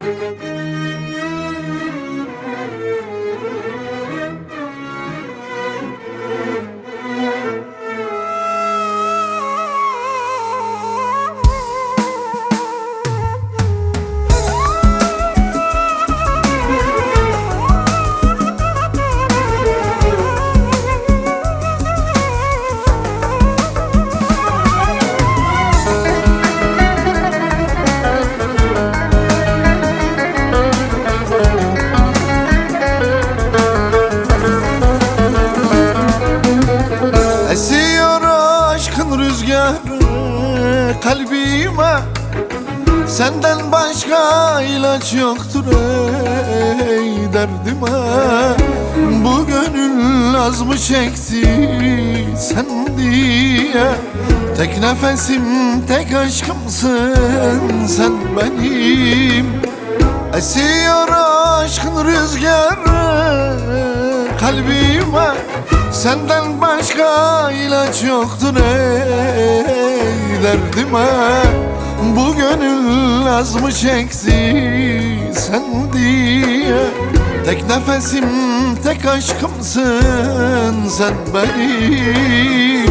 Esiyor aşkın rüzgarı kalbime, senden başka ilaç yoktur ey derdime. Bu gönül az mı çekti sen diye, tek nefesim tek aşkımsın sen benim. Esiyor aşkın rüzgarı kalbime, senden başka ilaç yoktur ey derdime. Bu gönül az mı çekti sen diye, tek nefesim tek aşkımsın sen benim.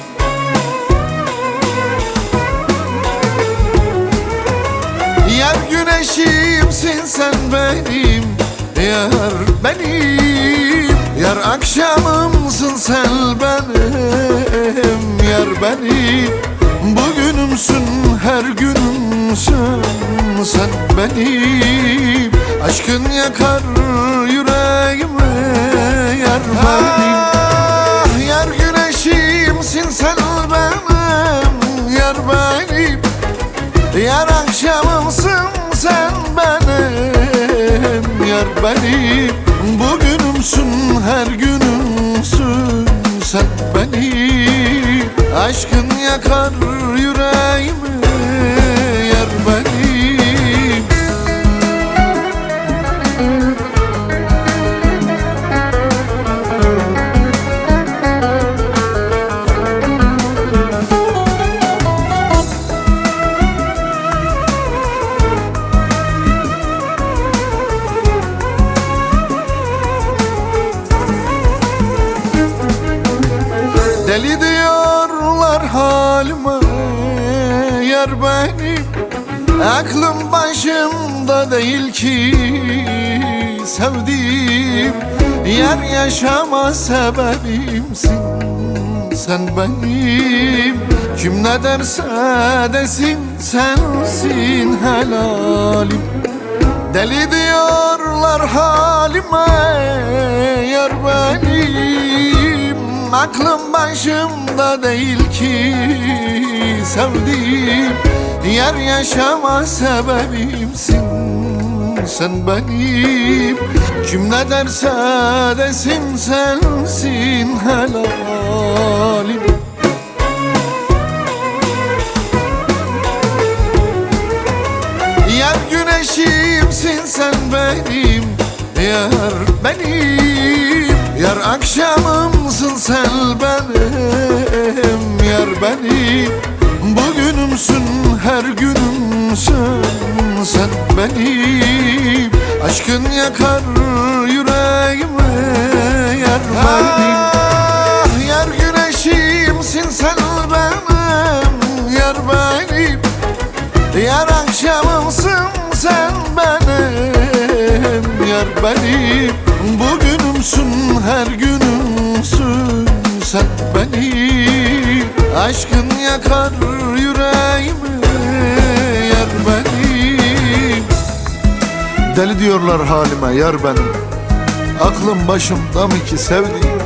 Yar güneşimsin sen benim, yar benim. Yar akşamımsın sen benim, yar benim. Bugünümsün her günümsün sen benim. Aşkın yakar yüreğimi yar benim. Yar güneşimsin sen benim, yar benim. Yar akşamımsın sen benim, yar benim. Bugünümsün her günümsün sen benim. Aşkın yakar yüreğimi yar benim. Deli diyorlar halime yar benim. Aklım başımda değil ki sevdiğim. Yar yaşama sebebimsin sen benim. Kim ne derse desin sensin helalim. Deli diyorlar halime yar benim. Aklım başımda değil ki sevdiğim. Yar yaşama sebebimsin sen benim. Kim ne derse desin sensin helalim. Yar güneşimsin sen benim, yar benim. Yar akşamımsın sen benim, yar benim. Bugünümsün her günümsün sen benim. Aşkın yakar yüreğimi yar benim. Yar güneşimsin sen benim, yar benim. Yar akşamımsın sen benim, yar benim. Bugünümsün her günümsün sen benim. Aşkın yakar yüreğimi yar benim. Deli diyorlar halime yar benim. Aklım başımda mı ki sevdiğim.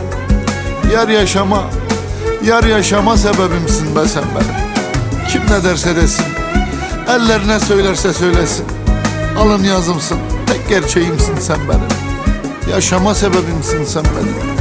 Yar yaşama sebebimsin be sen benim. Kim ne derse desin, eller ne söylerse söylesin. Alın yazımsın, tek gerçeğimsin sen benim. Yaşama sebebimsin sen benim.